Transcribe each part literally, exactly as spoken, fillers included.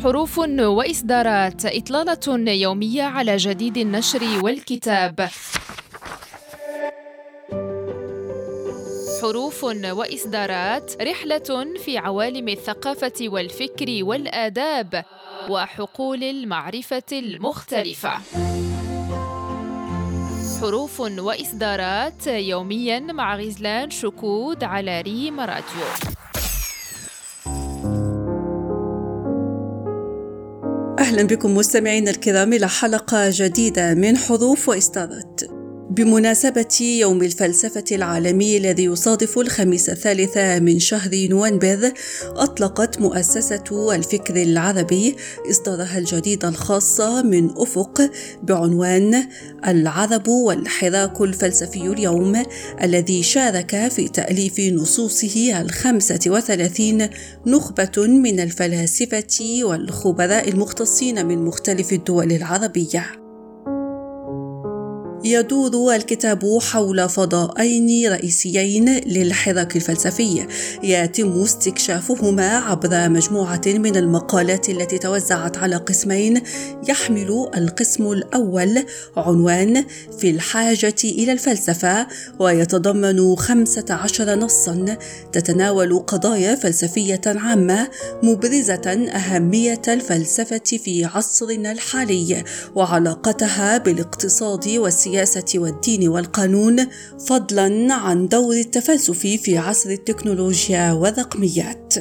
حروف وإصدارات، إطلالة يومية على جديد النشر والكتاب. حروف وإصدارات، رحلة في عوالم الثقافة والفكر والآداب وحقول المعرفة المختلفة. حروف وإصدارات يومياً مع غزلان شكود على ريم راديو. أهلا بكم مستمعين الكرام إلى حلقة جديدة من حروف وإصدارات بمناسبة يوم الفلسفة العالمي الذي يصادف الخميس الثالث من شهر نوفمبر. أطلقت مؤسسة الفكر العربي إصدارها الجديد الخاص من أفق بعنوان العرب والحراك الفلسفي اليوم، الذي شارك في تأليف نصوصه الخمسة وثلاثين نخبة من الفلاسفة والخبراء المختصين من مختلف الدول العربية. يدور الكتاب حول فضاءين رئيسيين للحراك الفلسفي، يتم استكشافهما عبر مجموعة من المقالات التي توزعت على قسمين. يحمل القسم الأول عنوان في الحاجة إلى الفلسفة، ويتضمن خمسة عشر نصاً تتناول قضايا فلسفية عامة مبرزة أهمية الفلسفة في عصرنا الحالي وعلاقتها بالاقتصاد والسياسة السياسة والدين والقانون، فضلاً عن دور التفلسف في عصر التكنولوجيا والرقميات.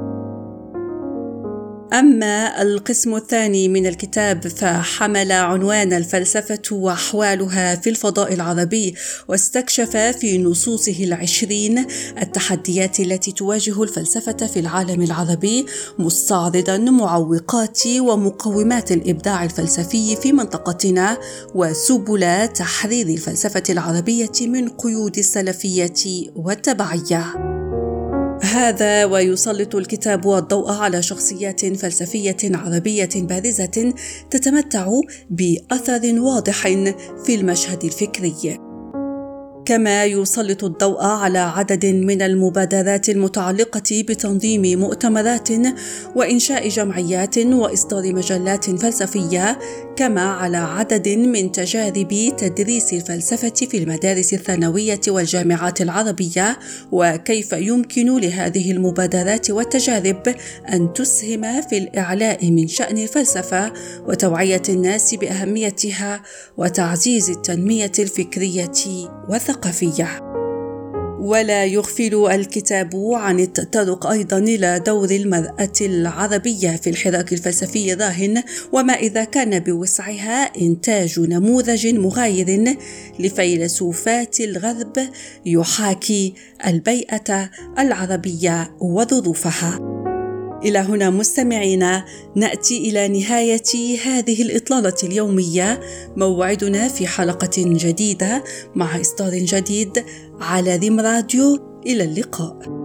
أما القسم الثاني من الكتاب فحمل عنوان الفلسفة وأحوالها في الفضاء العربي، واستكشف في نصوصه العشرين التحديات التي تواجه الفلسفة في العالم العربي، مستعرضا معوقات ومقومات الإبداع الفلسفي في منطقتنا وسبل تحرير الفلسفة العربية من قيود السلفية والتبعية. هذا ويسلط الكتاب الضوء على شخصيات فلسفية عربية بارزة تتمتع بأثر واضح في المشهد الفكري، كما يسلط الضوء على عدد من المبادرات المتعلقة بتنظيم مؤتمرات وإنشاء جمعيات وإصدار مجلات فلسفية، كما على عدد من تجارب تدريس الفلسفة في المدارس الثانوية والجامعات العربية، وكيف يمكن لهذه المبادرات والتجارب أن تسهم في الإعلاء من شأن الفلسفة وتوعية الناس بأهميتها وتعزيز التنمية الفكرية والثقافية. ولا يغفل الكتاب عن التطرق أيضا إلى دور المرأة العربية في الحراك الفلسفي الراهن، وما إذا كان بوسعها إنتاج نموذج مغاير لفيلسوفات الغرب يحاكي البيئة العربية وظروفها. إلى هنا مستمعينا نأتي إلى نهاية هذه الإطلالة اليومية. موعدنا في حلقة جديدة مع إصدار جديد على ريم راديو. إلى اللقاء.